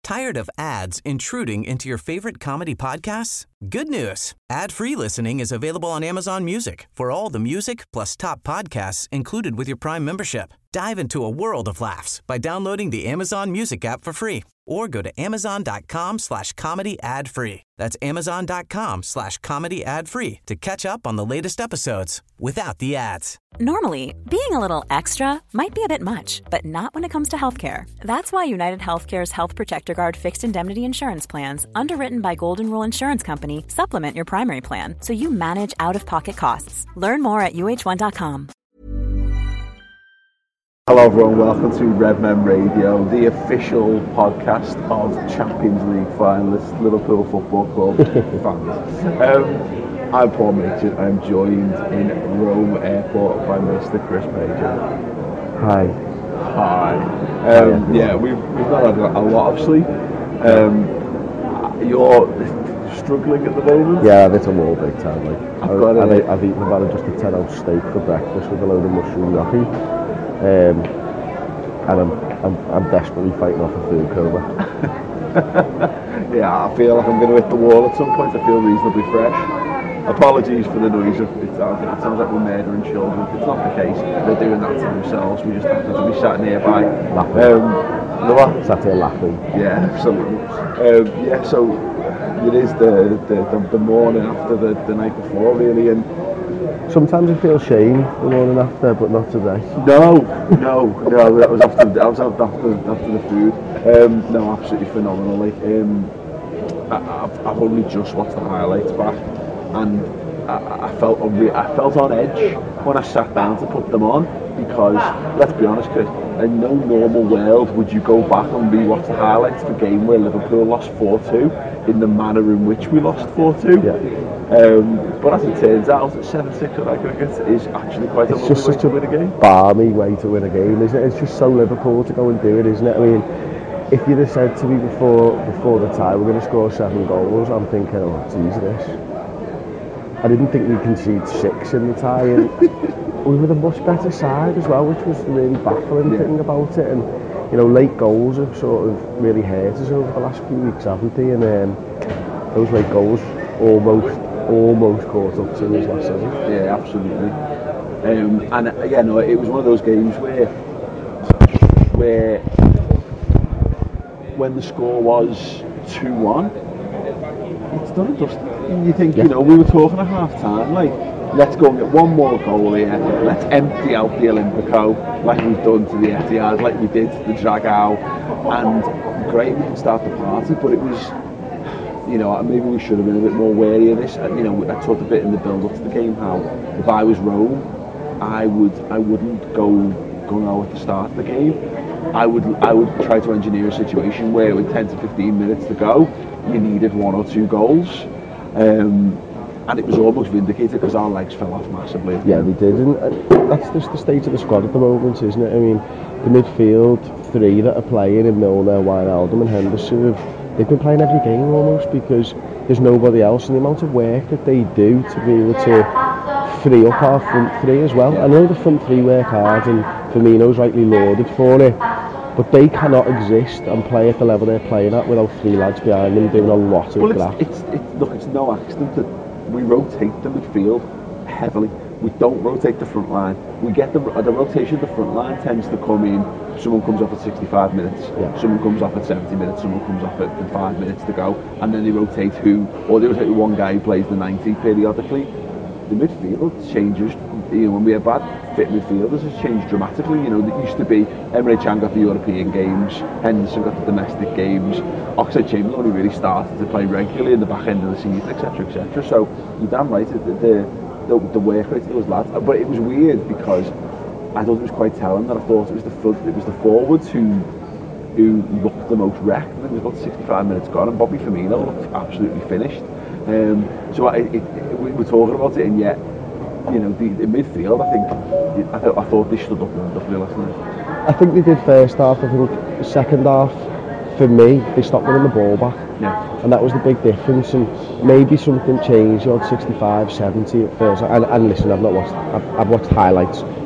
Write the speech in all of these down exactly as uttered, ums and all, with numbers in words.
Tired of ads intruding into your favorite comedy podcasts? Good news. Ad-free listening is available on Amazon Music for all the music plus top podcasts included with your Prime membership. Dive into a world of laughs by downloading the Amazon Music app for free or go to amazon.com slash comedy ad free. That's amazon.com slash comedy ad free to catch up on the latest episodes without the ads. Normally, being a little extra might be a bit much, but not when it comes to healthcare. That's why United Healthcare's Health Protector Guard fixed indemnity insurance plans, underwritten by Golden Rule Insurance Company, supplement your primary plan so you manage out-of-pocket costs. Learn more at U H one dot com. Hello everyone, welcome to Redmen Radio, the official podcast of Champions League finalists, Liverpool Football Club fans. Um, I'm Paul Mitchell. I'm joined in Rome Airport by Mister Chris Pager. Hi. Hi. Um, yeah, we've we've not had a lot of sleep. Um, you're struggling at the moment? Yeah, I've hit a wall big time. Like, I've, I've, got I've, a, I've eaten about just a ten ounce steak for breakfast with a load of mushroom gnocchi. Um, and I'm, I'm I'm desperately fighting off a food coma. Yeah, I feel like I'm going to hit the wall at some point. I feel reasonably fresh. Apologies for the noise. It sounds, it sounds like we're murdering children. It's not the case. They're doing that to themselves. We just happen to be sat nearby. Laughing. Um, the what? Sat here laughing. Yeah, absolutely. Um, yeah, so it is the the, the, the morning after the, the night before, really, and sometimes I feel shame the morning after, but not today. No, no, no. That was after. That was after after the food. Um, no, absolutely phenomenal. Like, um, I, I've, I've only just watched the highlights back, and I, I felt on re- I felt on edge when I sat down to put them on, because let's be honest, Chris, in no normal world would you go back and re-watch the highlights of a game where Liverpool lost four two in the manner in which we lost four two. Yeah. Um, but as it turns out, seven six at aggregate is actually quite a it's lovely just way such to a win a game. balmy way to win a game, isn't it? It's just so Liverpool to go and do it, isn't it? I mean, if you'd have said to me before before the tie, we're going to score seven goals, I'm thinking, oh, geez, this. I didn't think we'd concede six in the tie, and we were the much better side as well, which was the really baffling yeah. thing about it. And you know, late goals have sort of really hurt us over the last few weeks, haven't they? And um, those late goals almost. almost caught up to us last season. Yeah, absolutely. Um, and uh, yeah, no, it was one of those games where, where when the score was two one, it's done and dusted. You think, yeah. you know, we were talking at half time, like, let's go and get one more goal here, let's empty out the Olympico, like we've done to the Etihad, like we did to the Dragao, and great, we can start the party, but it was, you know, maybe we should have been a bit more wary of this. You know, I talked a bit in the build-up to the game how if I was Rome, I would I wouldn't go go now at the start of the game. I would I would try to engineer a situation where with ten to fifteen minutes to go, you needed one or two goals, um, and it was almost vindicated because our legs fell off massively. Yeah, they did, and that's just the state of the squad at the moment, isn't it? I mean, the midfield three that are playing in Milner, Wijnaldum, and Henderson have. They've been playing every game almost because there's nobody else, and the amount of work that they do to be able to free up our front three as well. I know the front three work hard and Firmino's rightly lauded for it, but they cannot exist and play at the level they're playing at without three lads behind them doing a lot of well, graft. It's, it's, it's, look, it's no accident that we rotate the midfield heavily. We don't rotate the front line. We get the the rotation of the front line tends to come in. Someone comes off at sixty-five minutes. Yeah. Someone comes off at seventy minutes. Someone comes off at five minutes to go, and then they rotate who, or they rotate one guy who plays the ninety periodically. The midfield changes. You know, when we have bad fit midfielders, it's changed dramatically. You know, it used to be Emre Can got the European games, Henderson got the domestic games, Oxlade-Chamberlain only really started to play regularly in the back end of the season, et cetera, et cetera. So you're damn right. The, the The, the work rate of those lads, but it was weird because I thought it was quite telling that I thought it was the front, it was the forwards who who looked the most wrecked. I think it was about sixty-five minutes gone, and Bobby Firmino looked absolutely finished. Um, so I, it, it, we were talking about it, and yet, you know, the, the midfield, I think, I, th- I thought they stood up wonderfully last night. I think they did first half. I think second half, for me, they stopped winning the ball back. Yeah. And that was the big difference, and maybe something changed on sixty-five, seventy it feels like. And, and listen, I've not watched I've, I've watched highlights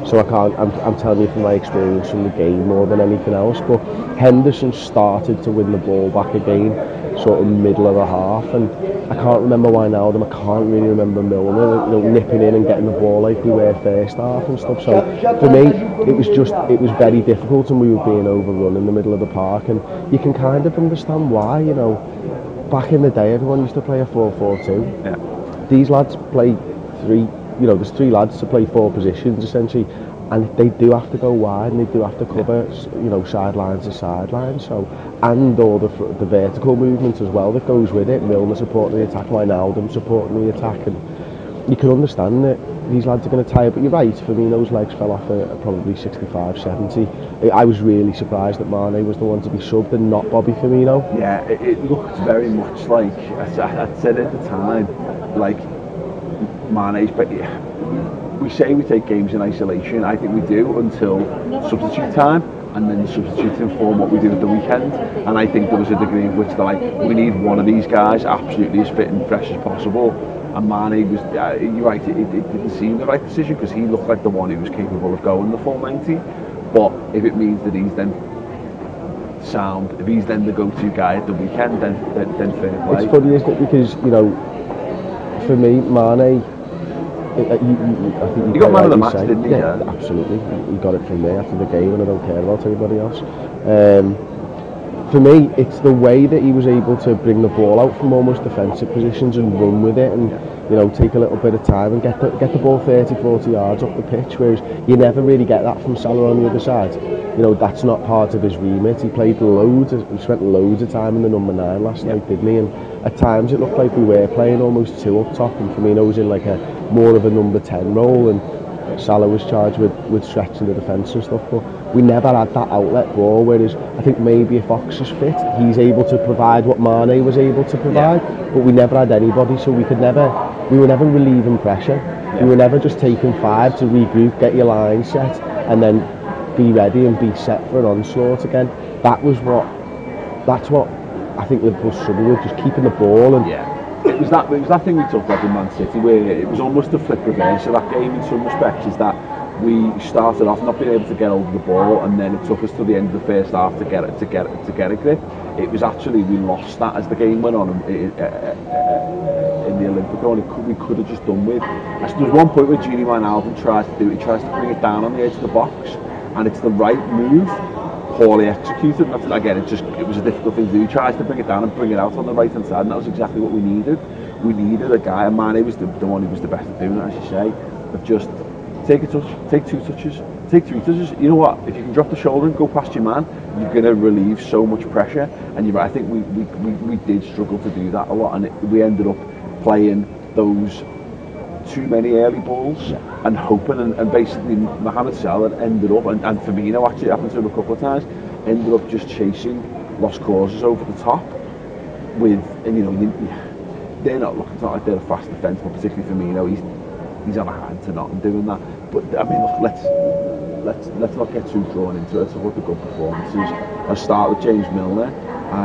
so I can't, I'm, I'm telling you from my experience from the game more than anything else. But Henderson started to win the ball back again, sort of middle of the half, and I can't remember Wijnaldum, I can't really remember Milner, you know, nipping in and getting the ball like we were first half and stuff. So for me, it was just, it was very difficult, and we were being overrun in the middle of the park, and you can kind of understand why, you know. Back in the day, everyone used to play a four four two. Yeah. These lads play three, you know, there's three lads to play four positions essentially, and they do have to go wide and they do have to cover, you know, sidelines to sidelines. So, and all the the vertical movement as well that goes with it. Milner supporting the attack, Wijnaldum supporting the attack, and you can understand that these lads are going to tire. But you're right, Firmino's legs fell off at probably sixty-five, seventy. I was really surprised that Mane was the one to be subbed and not Bobby Firmino. Yeah, it, it looked very much like, I, I said at the time, like Mane's, but we say we take games in isolation. I think we do until substitute time, and then substitutes inform what we do at the weekend. And I think there was a degree of which they're like, we need one of these guys absolutely as fit and fresh as possible. And Mane was, uh, you're right, it, it didn't seem the right decision because he looked like the one who was capable of going the full ninety. But if it means that he's then sound, if he's then the go-to guy at the weekend, then then, then fair play. It's funny, isn't it? Because, you know, for me, Mane, it, you, you, I think you, you got man of the match, say, didn't he? Yeah, yeah, absolutely. He got it from me after the game, and I don't care about anybody else. Um, for me, it's the way that he was able to bring the ball out from almost defensive positions and run with it, and yeah. you know, take a little bit of time and get the get the ball thirty, forty yards up the pitch. Whereas you never really get that from Salah on the other side. You know, that's not part of his remit. He played loads. Of, he spent loads of time in the number nine last yeah. night, didn't he? And at times it looked like we were playing almost two up top, and Firmino was in like a more of a number ten role, and Salah was charged with, with stretching the defence and stuff, but we never had that outlet ball, whereas I think maybe if Ox is fit, he's able to provide what Mane was able to provide, yeah. but we never had anybody, so we could never, we were never relieving pressure. Yeah. We were never just taking five to regroup, get your line set, and then be ready and be set for an onslaught again. That was what, that's what I think Liverpool struggled with, just keeping the ball. And yeah. It was that. It was that thing we talked about in Man City, where it was almost a flip reverse of that game in some respects. Is that we started off not being able to get hold of the ball, and then it took us to the end of the first half to get it, to get it, to get a grip. It was actually we lost that as the game went on in, uh, uh, in the Olympico, and it could, we could have just done with. There was one point where Gini Wijnaldum tries to do it. He tries to bring it down on the edge of the box, and it's the right move. Poorly executed. That's, again, it just it was a difficult thing to do. He tries to bring it down and bring it out on the right hand side, and that was exactly what we needed. We needed a guy, and Mane was the, the one who was the best at doing it, as you say, of just take a touch, take two touches, take three touches. You know what? If you can drop the shoulder and go past your man, you're going to relieve so much pressure. And you're right, I think we, we, we, we did struggle to do that a lot, and it, we ended up playing those too many early balls yeah. and hoping, and, and basically Mohamed Salah ended up, and, and Firmino actually happened to him a couple of times, ended up just chasing lost causes over the top with, and you know, they're not looking, it's not like they're a fast defence, but particularly Firmino, he's he's on a hand to not doing that. But I mean, look, let's let's let's not get too drawn into it. Let's look at good performances. I'll start with James Milner. I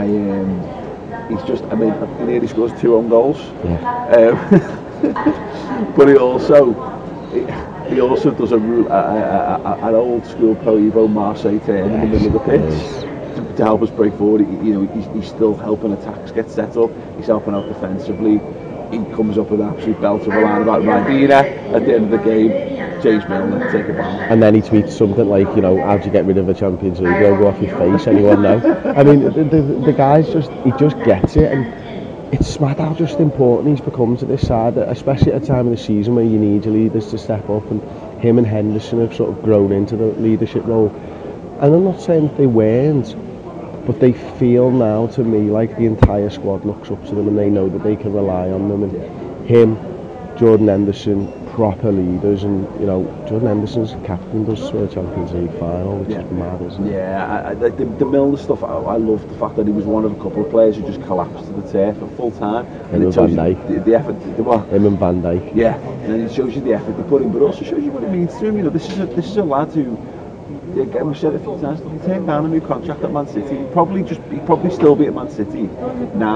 um, he's just, I mean, he nearly scores two own goals. Yeah. Um, but he also he, he also does a, a, a, a an old school Pro Evo Marseille turn yes, in the middle of the pitch to, to help us break forward. He, you know, he's, he's still helping attacks get set up. He's helping out defensively. He comes up with an absolute belt of a line about Ribena at the end of the game. James Milner, take a ball. And then he tweets something like, you know, how do you get rid of the Champions League? Go go off your face, anyone know? I mean, the, the, the guy's just, he just gets it, and it's mad how just important he's become to this side, especially at a time of the season where you need your leaders to step up, and him and Henderson have sort of grown into the leadership role. And I'm not saying that they weren't, but they feel now to me like the entire squad looks up to them, and they know that they can rely on them. And him, Jordan Henderson, proper leaders, and you know, Jordan Henderson's captain does for a Champions League final, which yeah. is mad, isn't it? Yeah, I, I, the, the Milner stuff, I, I love the fact that he was one of a couple of players who just collapsed to the turf at full time. Him and Van Dijk. The, the effort, the, what? Him and Van Dijk. Yeah, and it shows you the effort they put in, but also shows you what it means to him. You know, this is a this is a lad who, again, we've said it a few times, he turned down a new contract at Man City. He'd probably just, he'd probably still be at Man City now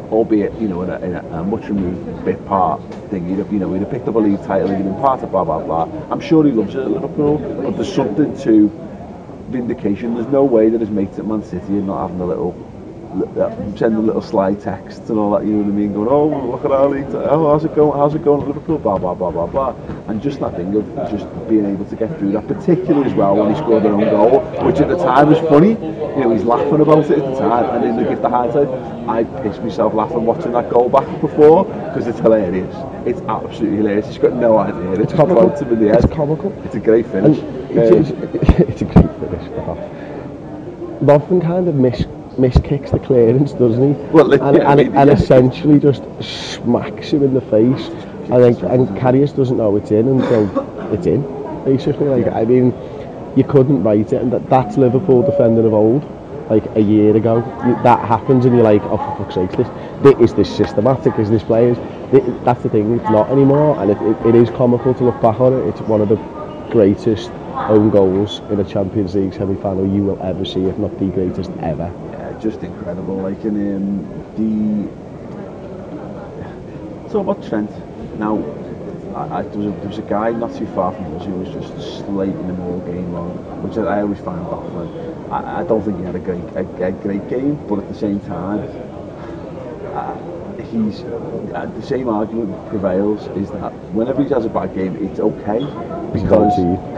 albeit, you know, in a, in a, a much removed bit part thing. He'd have, you know, he'd have picked up a league title, he'd have been part of blah blah blah. I'm sure he loves it at Liverpool, but there's something to vindication. There's no way that his mates at Man City are not having a little, sending little sly texts and all that, you know what I mean, going, oh, look at our league, oh, how's it going, how's it going at Liverpool, blah, blah, blah, blah, blah. And just that thing of just being able to get through that, particularly as well when he scored their own goal, which at the time was funny, you know, he's laughing about it at the time, and in the gift of hindsight, I pissed myself laughing watching that goal back before, because it's hilarious. It's absolutely hilarious. He's got no idea. It It's just comical. floats him in the head. It's comical. It's a great finish. And it's, Um, it's, it's a great finish. Lovren kind of miss miss kicks the clearance, doesn't he? Well, and, yeah, and, I mean, and yeah. essentially just smacks him in the face. I think, and Karius doesn't know it's in until it's in. Basically, like I mean, you couldn't write it, and that, that's Liverpool defending of old. Like a year ago, you, that happens, and you're like, oh for fuck's sake, this, this is this systematic? Is this players? This, that's the thing. It's not anymore, and it, it, it is comical to look back on it. It's one of the greatest own goals in a Champions League semi-final you will ever see, if not the greatest ever. Yeah, just incredible. Like in um, the. It's all about Trent. Now, I, I, there, was a, there was a guy not too far from us who was just slating him all game long, which I, I always find baffling. I, I don't think he had a great a, a great game, but at the same time, uh, he's uh, the same argument prevails is that whenever he has a bad game, it's okay because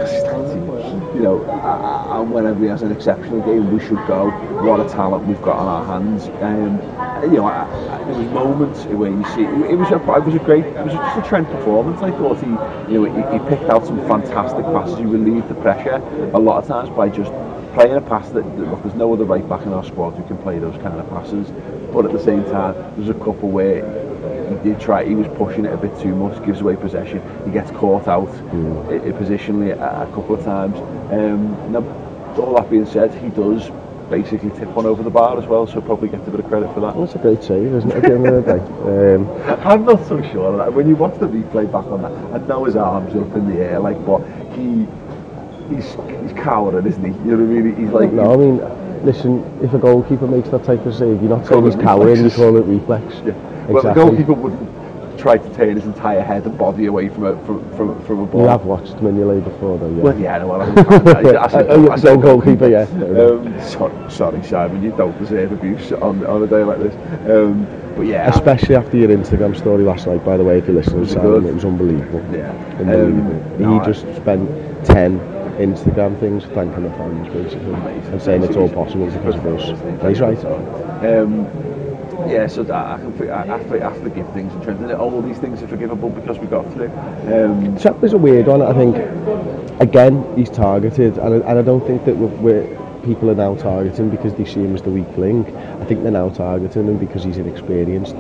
you know, uh, and whenever he has an exceptional game, we should go. What a talent we've got on our hands. Um, you know, I, I, there was moments where you see it, it was a it was a great it was just a Trent performance. I thought he you know he, he picked out some fantastic passes. He relieved the pressure a lot of times by just playing a pass that, that look, there's no other right back in our squad who can play those kind of passes, but at the same time there's a couple where he did try, he was pushing it a bit too much, gives away possession, he gets caught out mm. i- i- positionally a, a couple of times. Um, now, all that being said, he does basically tip one over the bar as well, so probably gets a bit of credit for that. That's a great save, isn't it, at the end of the day? Um, I'm not so sure of that. When you watch the replay back on that, I know his arms are up in the air, like, but he He's, he's cowering, isn't he? You know what I mean? He's like... No, I mean, listen, if a goalkeeper makes that type of save, you're not saying he's cowering, you call it reflex. Yeah. Well, exactly. The goalkeeper wouldn't try to turn his entire head and body away from a, from, from, from a ball. You have watched Mignolet before, though, yeah? Well, yeah, no, well, I said I said goalkeeper, yeah. Um, sorry, sorry, Simon, you don't deserve abuse on, on a day like this. Um, but yeah... Especially after your Instagram story last night, by the way, if you're listening, Simon, it was unbelievable. Yeah. Unbelievable. Um, he no, just I... spent ten Instagram things thanking the fans, basically, and saying it's all possible because of us. He's right. Um, yeah, so I, I can I, I, I forgive things and Trent. All these things are forgivable because we got through. Um, Chapman's a weird one. I think again he's targeted, and I, and I don't think that we're, we're, people are now targeting because they see him as the weak link. I think they're now targeting him because he's inexperienced.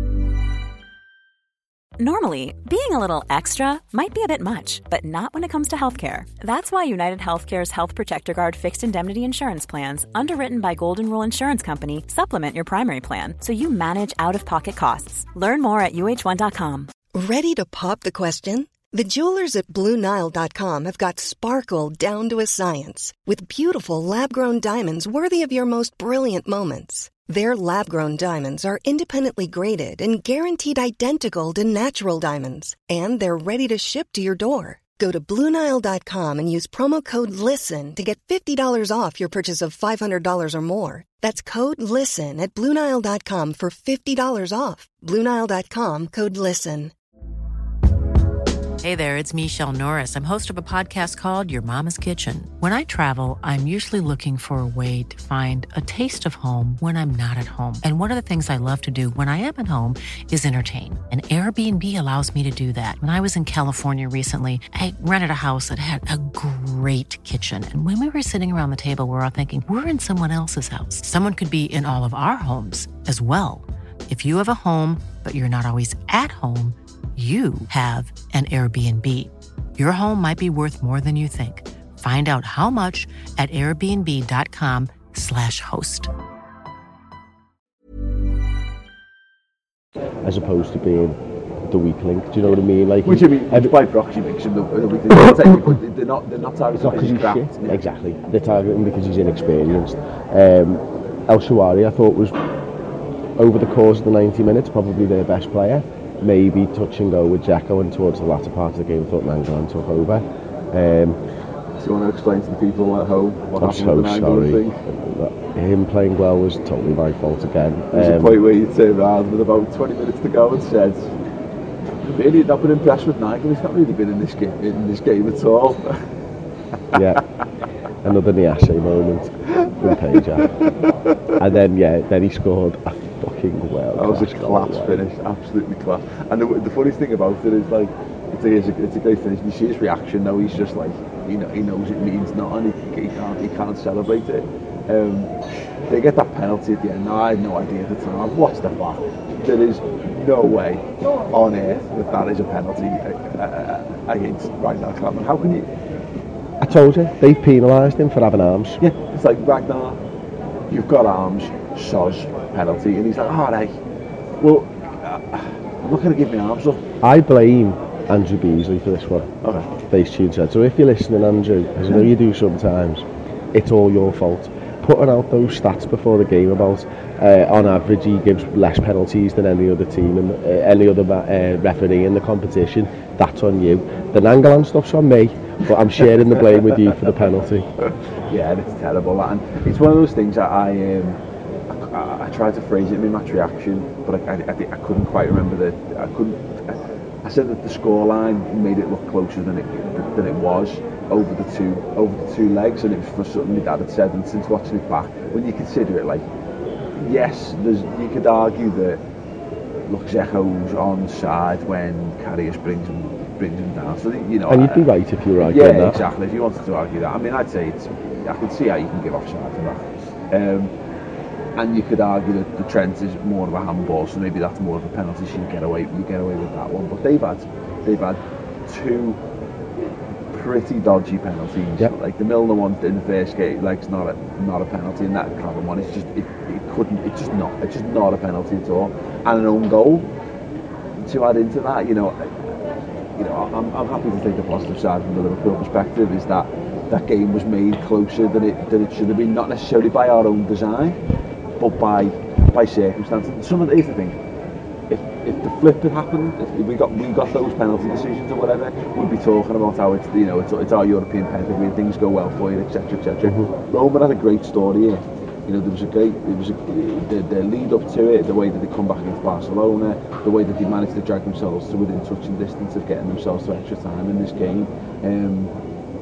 Normally, being a little extra might be a bit much, but not when it comes to healthcare. That's why United Healthcare's Health Protector Guard fixed indemnity insurance plans, underwritten by Golden Rule Insurance Company, supplement your primary plan so you manage out-of-pocket costs. Learn more at U H one dot com. Ready to pop the question? The jewelers at Blue Nile dot com have got sparkle down to a science with beautiful lab-grown diamonds worthy of your most brilliant moments. Their lab-grown diamonds are independently graded and guaranteed identical to natural diamonds, and they're ready to ship to your door. Go to Blue Nile dot com and use promo code LISTEN to get fifty dollars off your purchase of five hundred dollars or more. That's code LISTEN at Blue Nile dot com for fifty dollars off. Blue Nile dot com, code LISTEN. Hey there, it's Michelle Norris. I'm host of a podcast called Your Mama's Kitchen. When I travel, I'm usually looking for a way to find a taste of home when I'm not at home. And one of the things I love to do when I am at home is entertain. And Airbnb allows me to do that. When I was in California recently, I rented a house that had a great kitchen. And when we were sitting around the table, we were all thinking, we're in someone else's house. Someone could be in all of our homes as well. If you have a home, but you're not always at home, you have an Airbnb. Your home might be worth more than you think. Find out how much at airbnb.com slash host. As opposed to being the weak link, do you know what I mean? Like, which I mean, every, by proxy makes him the, the weak link. They're not, they're not targeting because he's crap. shit. Yeah. Exactly. They're targeting because he's inexperienced. Um, El Shaarawy, I thought, was over the course of the ninety minutes, probably their best player. Maybe touch and go with Dzeko, and towards the latter part of the game, I thought Nainggolan took over. Um, Do you want to explain to the people at home what I'm happened so with the Nainggolan sorry. thing? Him playing well was totally my fault again. There's um, a point where you turned around with about twenty minutes to go and said, really not been impressed with Nainggolan. He's not really been in this game in this game at all. Yeah, another Niasse moment with Pager. And then yeah, then he scored a fucking well. That was a class finish, absolutely class. And the, the funniest thing about it is like, it's a, it's a, it's a great finish. You see his reaction now. He's just like, you know, he knows it means nothing. He, he can't, he can't celebrate it. Um, they get that penalty at the end. Now, I had no idea at the time. What's the fuck? There is no way on earth that that is a penalty uh, uh, against Ragnar Klavan. How can you? I told you, they've penalised him for having arms. Yeah, it's like, Ragnar, you've got arms, soz, penalty. And he's like, all right, well, uh, I'm not going to give my arms up. I blame Andrew Beasley for this one. Okay. Face tune said. So if you're listening, Andrew, as I know you do sometimes, it's all your fault. Putting out those stats before the game about uh, on average he gives less penalties than any other team and uh, any other uh, referee in the competition, that's on you. The Nainggolan stuff's on me, but I'm sharing the blame with you for the penalty. Yeah, and it's terrible, and it's one of those things that I um, I, I tried to phrase it in my match reaction, but I, I, I couldn't quite remember the I couldn't I said that the scoreline made it look closer than it than it was over the two over the two legs, and it was for something my dad had said. And since watching it back, when you consider it, like, yes, there's you could argue that look, Dzeko's on side when Karius brings him brings him down. So you know, and you'd be uh, right if you were arguing yeah, that. Yeah, exactly. If you wanted to argue that, I mean, I'd say it's. I can see how you can give offside for that. Um, And you could argue that the Trent is more of a handball, so maybe that's more of a penalty. So you get away, you get away with that one. But they've had, they've had two pretty dodgy penalties. Yep. Like the Milner one in the first game, like it's not a not a penalty, and that Clapham one, it's just it, it couldn't, it's just not, it's just not a penalty at all. And an own goal to add into that, you know, you know, I'm I'm happy to take the positive side from the Liverpool perspective. Is that that game was made closer than it than it should have been, not necessarily by our own design, but by by circumstances. And some of the, here's the thing: if if the flip had happened, if we got we got those penalty decisions or whatever, we'd be talking about how it's, you know, it's, it's our European pedigree and things go well for you, et cetera, et cetera. Mm-hmm. Roma had a great story here. You know, there was a great, it was a, the, the lead up to it, the way that they come back against Barcelona, the way that they managed to drag themselves to within touching distance of getting themselves to extra time in this game. Um,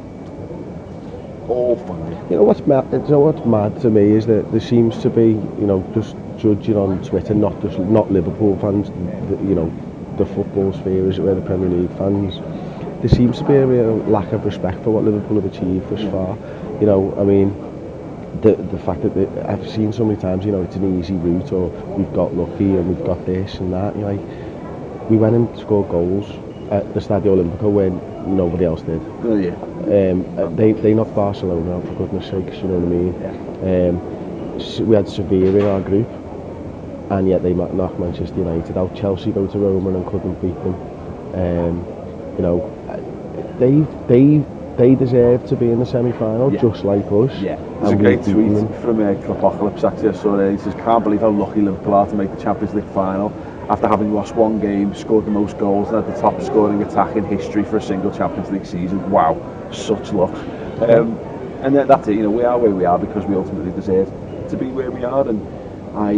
all fine. You know what's mad? You know what's mad to me is that there seems to be, you know, just judging on Twitter, not just not Liverpool fans, the, you know, the football sphere, as it were, the Premier League fans. There seems to be a real lack of respect for what Liverpool have achieved thus far. You know, I mean, the the fact that they, I've seen so many times, you know, it's an easy route, or we've got lucky and we've got this and that. You know, like, we went and scored goals at the Stadio Olimpico when nobody else did. Oh yeah. Um, they they knocked Barcelona out, for goodness sakes, you know what I mean? Yeah. Um, we had Sevilla in our group, and yet they knocked Manchester United out. Chelsea go to Roma and couldn't beat them. Um, you know, they they they deserve to be in the semi-final, yeah, just like us. Yeah. There's a great tweet them. from uh, Klopocalypse actually I saw there. He says, "Can't believe how lucky Liverpool are to make the Champions League final. After having lost one game, scored the most goals, and had the top scoring attack in history for a single Champions League season. Wow, such luck." Um, and then that's it. You know, we are where we are because we ultimately deserve to be where we are. And I,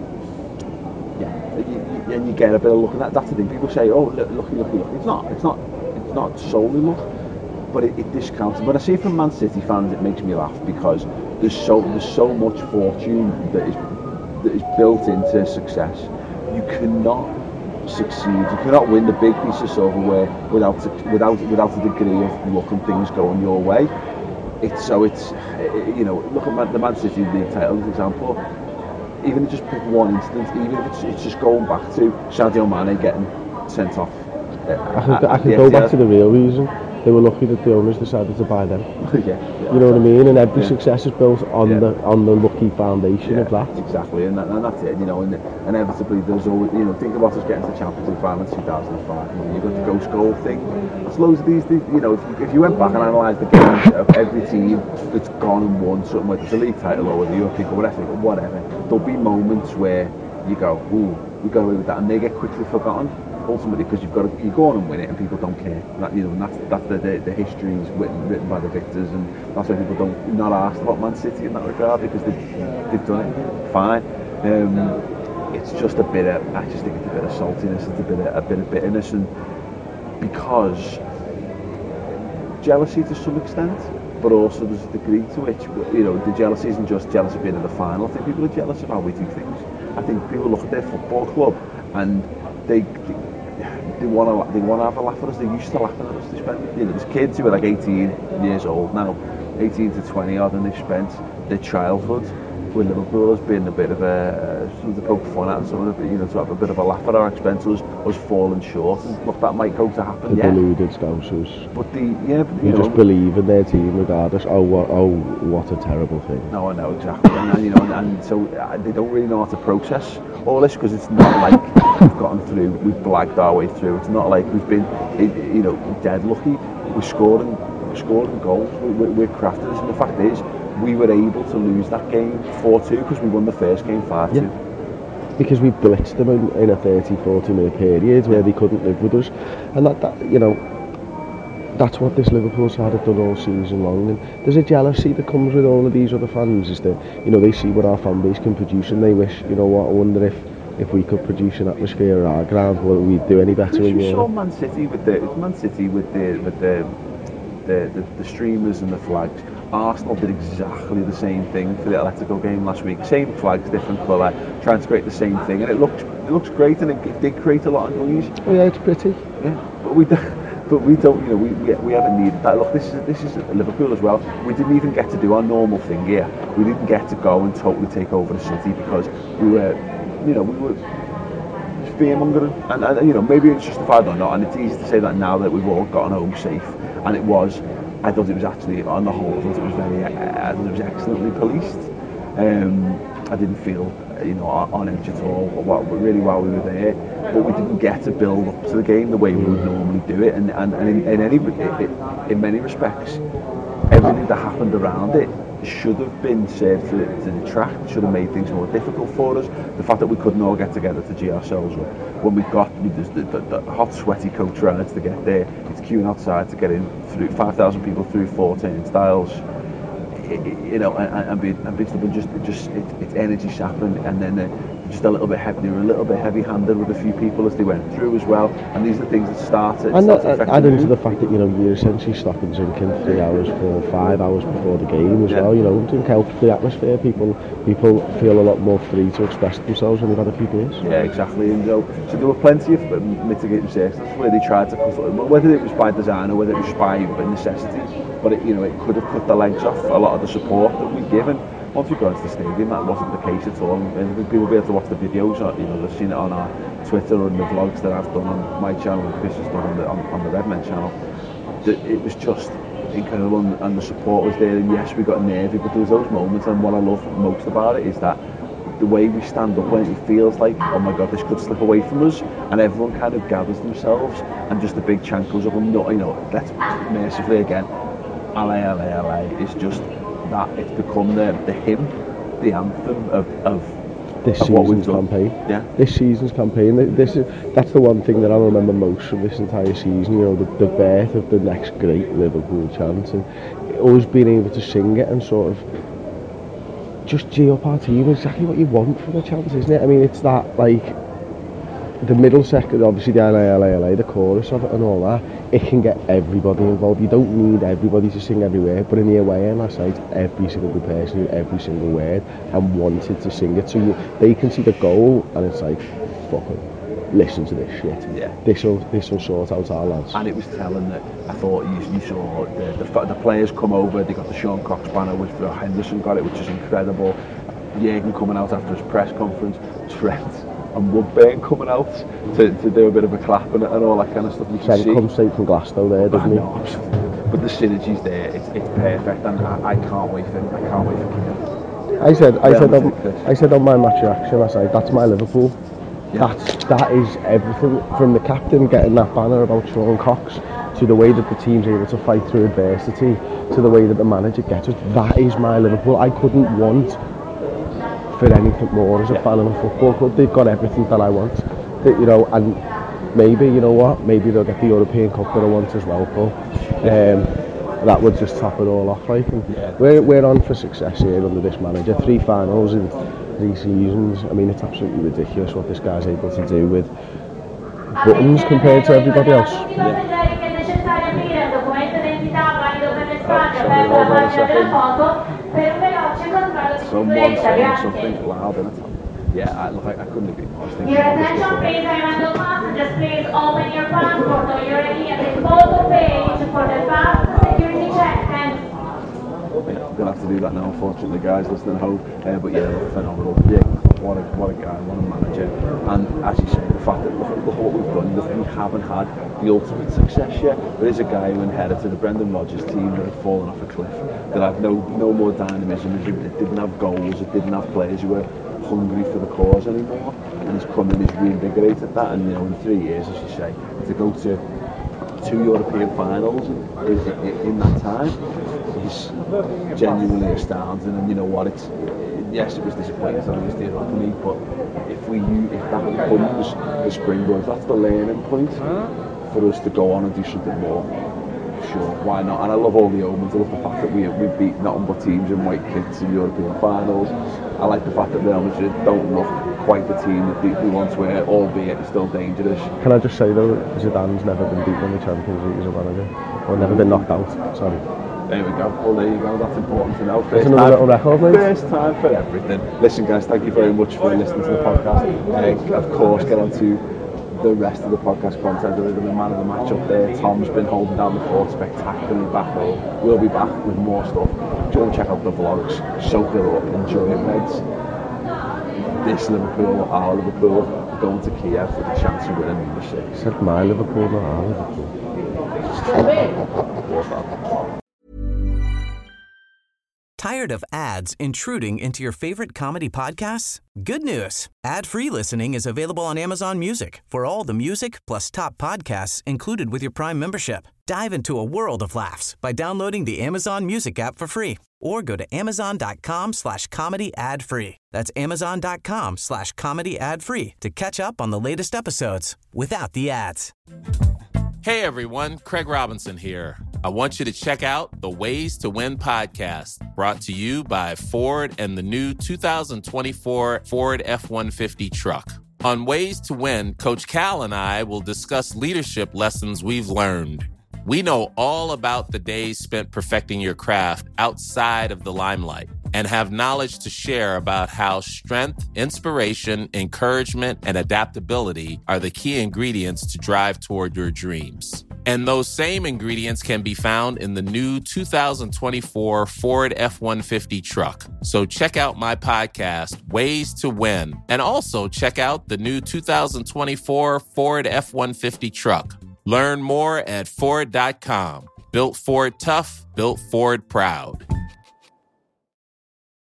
yeah, you, you, and you get a bit of luck. And that, that's the thing. People say, "Oh, look, lucky, lucky, lucky." It's not. It's not. It's not solely luck, but it, it discounts. When I see it from Man City fans, it makes me laugh because there's so there's so much fortune that is that is built into success. You cannot succeed. You cannot win the big piece of silverware without without without a degree of luck and things going your way. It's so it's it, you know, look at Man, the Man City League title as an example. Even if just pick one instance, even if it's, it's just going back to Sadio Mane getting sent off. Uh, I can, I can go back to the real reason. They were lucky that the owners decided to buy them. yeah, yeah, you know what I mean? And every yeah. success is built on yeah. the on the lucky foundation yeah, of that. Exactly, and, that, and that's it. You know, and inevitably there's always, you know, think about us getting to the Champions League final in two thousand five. You know, you've got the ghost goal thing. There's loads of these, these you know, if you, if you went back and analysed the games of every team that's gone and won something, whether it's a league title or the European or whatever, whatever, there'll be moments where you go, ooh, we got away with that, and they get quickly forgotten. Ultimately, because you've got to, you go on and win it, and people don't care. That, you know, and that's that's the the, the history is written, written by the victors, and that's why people don't not asked about Man City in that regard, because they've they've done it fine. Um, it's just a bit of, I just think it's a bit of saltiness, it's a bit of a bit of bitterness, and because jealousy to some extent, but also there's a degree to which, you know, the jealousy isn't just jealous of being in the final. I think people are jealous of how we do things. I think people look at their football club and they. they They want to, they want to have a laugh at us. They used to laugh at us. They spent, you know, there's kids who are like eighteen years old now, eighteen to twenty odd, and they've spent their childhood with Liverpool as being a bit of a, uh, sort of poke fun at, sort of, you know, to have a bit of a laugh at our expense, us, us falling short. And look, that might go to happen. The yeah. deluded Scousers. But the, yeah, but, you, you know, just believe in their team regardless. Oh, what, oh, what a terrible thing. No, I know exactly, and, and you know, and, and so uh, they don't really know how to process all this, because it's not like we've gotten through, we've blagged our way through. It's not like we've been, you know, dead lucky. We're scoring, we're scoring goals. We're, we're crafting this, and the fact is, we were able to lose that game four two because we won the first game five two. Yeah. Because we blitzed them in, in a thirty, forty minute period where they couldn't live with us, and that, that you know, that's what this Liverpool side have done all season long. And there's a jealousy that comes with all of these other fans, is that, you know, they see what our fan base can produce and they wish, you know what, I wonder if if we could produce an atmosphere at our ground, will we do any better in Europe? You saw Europe? Man City with the Man City with the with the the, the, the streamers and the flags. Arsenal did exactly the same thing for the Atletico game last week. Same flags, different colour, trying to create the same thing, and it looked it looks great, and it, it did create a lot of noise. Oh yeah, it's pretty. Yeah, but we don't, but we don't, you know, we we, we haven't needed that. Look, this is this is Liverpool as well. We didn't even get to do our normal thing here. We didn't get to go and totally take over the city because we were, you know, we were fearmongering, and, and you know, maybe it's justified or not, and it's easy to say that now that we've all gotten home safe, and it was. I thought it was actually, on the whole, I thought it was very, I thought it was excellently policed. Um, I didn't feel, you know, on edge at all, but really while we were there. But we didn't get to build up to the game the way we would normally do it, and, and, and in, in any, in many respects, everything that happened around it should have been served to, to detract, should have made things more difficult for us. The fact that we couldn't all get together to G ourselves up, when we got the, the, the, the hot, sweaty coach rides to get there, it's queuing outside to get in through five thousand people through four turnstiles, you know, and, and being and being stubborn, just just it, it's energy sapping, and then uh, just a little bit heavy. They were a little bit heavy-handed with a few people as they went through as well, and these are the things that started. And that, add into the fact that, you know, you're essentially stopping drinking three hours, four, five hours before the game as yeah. well. You know, drink helps the atmosphere. People people feel a lot more free to express themselves when they've had a few beers. Yeah, exactly. And so, so there were plenty of mitigating circumstances where they tried to cut, whether it was by design or whether it was by necessity, but it, you know, it could have cut the legs off a lot of the support that we'd given. Once we got into the stadium, that wasn't the case at all. And people will be able to watch the videos, or, you know, they've seen it on our Twitter and the vlogs that I've done on my channel and Chris has done on the, on, on the Redmen channel. It was just incredible, and, and the support was there. And yes, we got nervy, but there was those moments. And what I love most about it is that the way we stand up when it feels like, oh my God, this could slip away from us, and everyone kind of gathers themselves, and just a big chant goes up, and, you know, let's mercifully again, Allez, allez, allez, it's just that it's become the, the hymn, the anthem of, of this of season's campaign. Yeah. This season's campaign. This is that's the one thing that I remember most from this entire season. You know, the, the birth of the next great Liverpool chant, and always being able to sing it and sort of just G up our team. Exactly what you want from a chant, isn't it? I mean, it's that, like, the middle second, obviously the L A L A L A, the chorus of it and all that, it can get everybody involved. You don't need everybody to sing everywhere, but in the away end, I say every single person knew every single word and wanted to sing it. So you, they can see the goal, and it's like, fucking listen to this shit. Yeah. This will this will sort out our lads. And it was telling that I thought you, you saw the, the the players come over. They got the Sean Cox banner, which Henderson got it, which is incredible. Jürgen coming out after his press conference. Trent and Woodburn coming out to, to do a bit of a clap and, and all that kind of stuff. You Trent come straight from Glasgow there, doesn't he? Know, but the synergy's there. It's, it's perfect, and I, I can't wait for I can't wait for Keane. I said I said on, I said on my match reaction, I said that's my Liverpool. Yeah. That's that is everything, from the captain getting that banner about Sean Cox, to the way that the team's able to fight through adversity, to the way that the manager gets us. That is my Liverpool. I couldn't want for anything more as a fan of a football club. They've got everything that I want, they, you know, and maybe, you know what, maybe they'll get the European Cup that I want as well, Paul. Um, that would just top it all off, like. And yeah, we're, we're on for success here under this manager. Three finals in three seasons. I mean, it's absolutely ridiculous what this guy's able to do with buttons compared to everybody else. Yeah. Someone saying something loud, isn't it? Yeah, I, look, I, I couldn't agree more. Your attention please, I want the passengers, please open your passport or your I D at the photo page for the fast security check. Thanks. Yeah, I'm going to have to do that now, unfortunately, guys, listening home. Uh, but yeah, look, phenomenal. Yeah, what a, what a guy, what a manager. And as you say, the fact that look, look what we've done, look, we haven't had the ultimate success yet. There is a guy who inherited a Brendan Rodgers team that had fallen off a cliff, that had no, no more dynamism, it didn't have goals, it didn't have players who were hungry for the cause anymore, and he's come in, he's reinvigorated that, and you know, in three years, as you say, to go to two European finals in, in, in that time is genuinely astounding. And you know what, it's yes, it was disappointing that it was the Europa League, but if we if that becomes the springboard, if that's the learning point for us to go on and do something more, sure, why not? And I love all the omens. I love the fact that we we beat nothing but teams in white kits in European finals. I like the fact that Real Madrid don't look quite the team that they, they once were, albeit they're still dangerous. Can I just say though, Zidane's never been beaten in the Champions League as a manager, or never been knocked out. Sorry. There we go. Well, there you go. That's important to know. First another little record, mate. First time for everything. Listen, guys, thank you very much for listening to the podcast. Uh, of course, get on to the rest of the podcast content. There is the man of the match up there. Tom's been holding down the fort spectacularly back row. We'll be back with more stuff. Go and check out the vlogs. Soak it up. Enjoy it, mates. This Liverpool, our Liverpool, going to Kiev with a chance of winning number six. I said my Liverpool, not our Liverpool. Tired of ads intruding into your favorite comedy podcasts? Good news. Ad-free listening is available on Amazon Music for all the music plus top podcasts included with your Prime membership. Dive into a world of laughs by downloading the Amazon Music app for free or go to amazon.com slash comedy ad free. That's amazon.com slash comedy ad free to catch up on the latest episodes without the ads. Hey everyone, Craig Robinson here. I want you to check out the Ways to Win podcast, brought to you by Ford and the new two thousand twenty-four Ford F one fifty truck. On Ways to Win, Coach Cal and I will discuss leadership lessons we've learned. We know all about the days spent perfecting your craft outside of the limelight and have knowledge to share about how strength, inspiration, encouragement, and adaptability are the key ingredients to drive toward your dreams. And those same ingredients can be found in the new two thousand twenty-four Ford F one fifty truck. So check out my podcast, Ways to Win, and also check out the new two thousand twenty-four Ford F one fifty truck. Learn more at Ford dot com. Built Ford tough, built Ford proud.